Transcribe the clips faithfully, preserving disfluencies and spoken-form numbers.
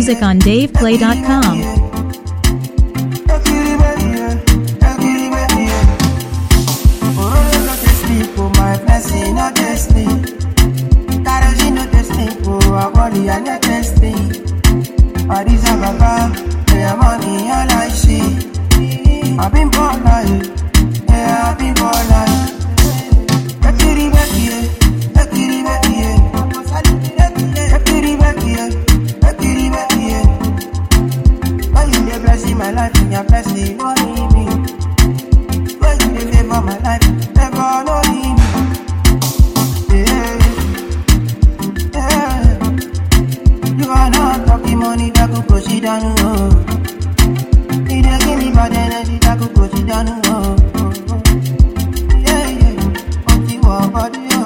music on dave play dot com. I've been born like, yeah, I've been born like. Ekiri beki, ekiri beki, ekiri beki, ekiri beki. When you dey blessing my life, you're blessing only me. When you dey favor my life, never only me. Yeah, yeah. You are not talking money that could push it down. Oh. You dey give me bad energy that could push it down. Oh. Yeah, yeah. Body, oh, body, oh.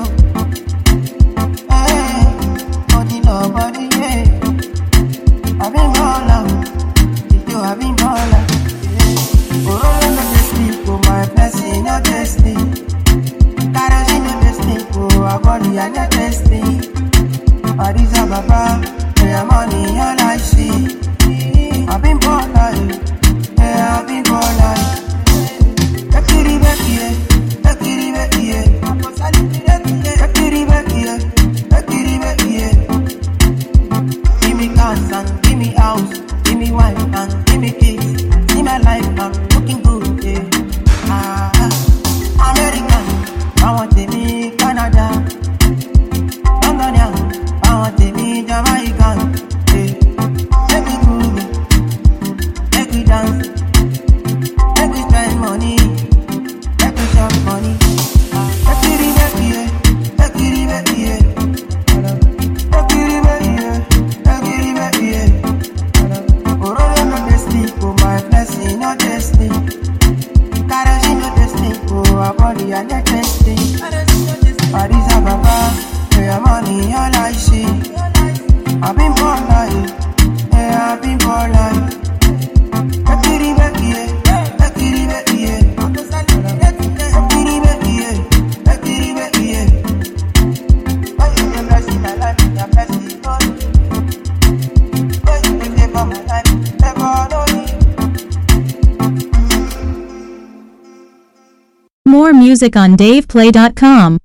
Hey, body, no, body, yeah. I've been all out. You have been all out. Yeah. Oh, not the sleep, oh, my blessing, not the sleep. Carry no the sleep, oh, our body, and not the sleep. Addis Ababa, where money, all I see. I've been born like, yeah, I've been born like. Ekiri beki, ekiri beki, ekiri beki, ekiri beki. Give me cars and give me house, give me wife and give me kids. See my life, I'm looking good, yeah. Ah, American, I want to be Canada. Londonian, I want to be Jamaican, yeah. Make me groove, make me dance, make me spend money, make me shop money. Ekiri beki, ekiri beki, ekiri beki, ekiri beki. Ororo no dey sleep, oh my blessing no dey sleep. Karaji no dey sleep, oh our body and the testing. Addis Ababa, where money all I see. I've been born like, yeah, I've been born like. Ekiri beki, ekiri beki, ekiri beki, ekiri beki. When you dey bless my life, you're blessing God. When you dey favor my life, never only. More music on dave play dot com.